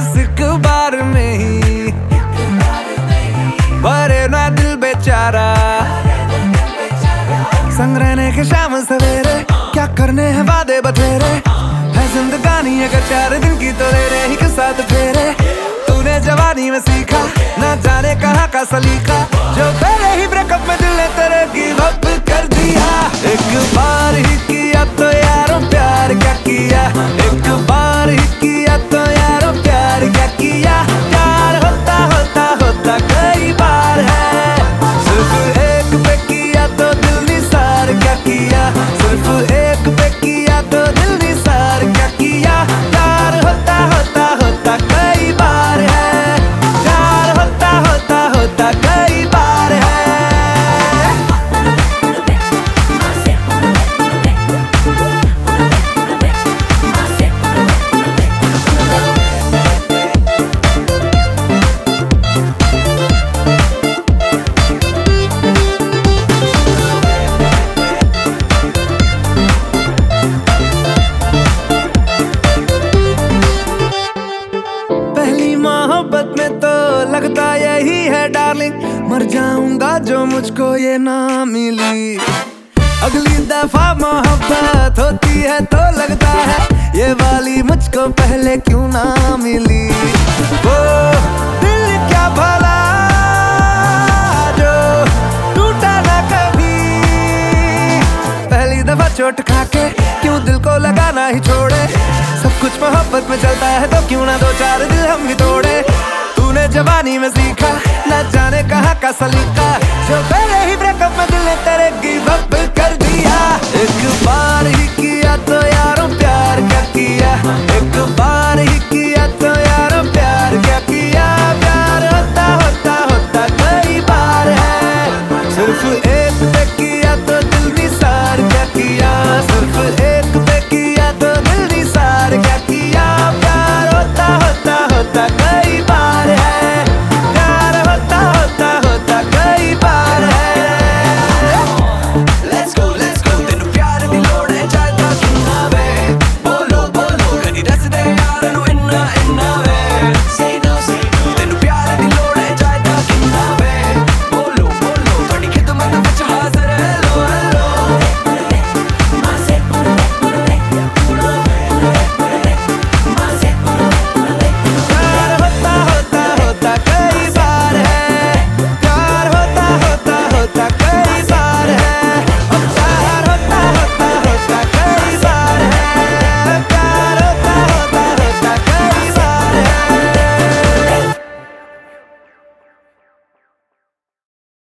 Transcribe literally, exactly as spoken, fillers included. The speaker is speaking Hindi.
बस एक बार में ही भरे ना दिल बेचारा। संग रहने के शाम सवेरे क्या करने हैं वादे बतेरे, है जिंदगानी अगर चार दिन की तो ले रहे ही के साथ फेरे। तूने जवानी में सीखा ना जाने कहाँ का सलीका, जो पहले ही ब्रेकअप में दिल ने तेरे गिव अप कर दिया। एक बार ही किया तो यारों प्यार क्या किया, एक बार ही किया तो यारों प्यार क्या किया। प्यार होता होता होता कई बार है, सिर्फ एक पे किया तो दिल निसार क्या किया, सिर्फ एक पे किया तो दिल निसार क्या किया। प्यार होता होता होता कई बार है, प्यार होता होता होता कई बार है। मोहब्बत में तो लगता यही है डार्लिंग, मर जाऊंगा जो मुझको ये ना मिली। अगली दफा मोहब्बत होती है तो लगता है ये वाली मुझको पहले क्यों ना मिली। वो दिल क्या भला जो टूटा ना कभी, पहली दफा चोट खाके क्यों दिल को लगाना ही छोड़े। सब कुछ मोहब्बत में चलता है तो क्यों ना दो चार दिल हम भी तोड़े। तूने जवानी में सीखा न जाने कहाँ का सलीका, जो पहले ही ब्रेकअप में दिल ने तेरे गिव अप कर दिया। एक बार ही किया तो यारों प्यार क्या किया, एक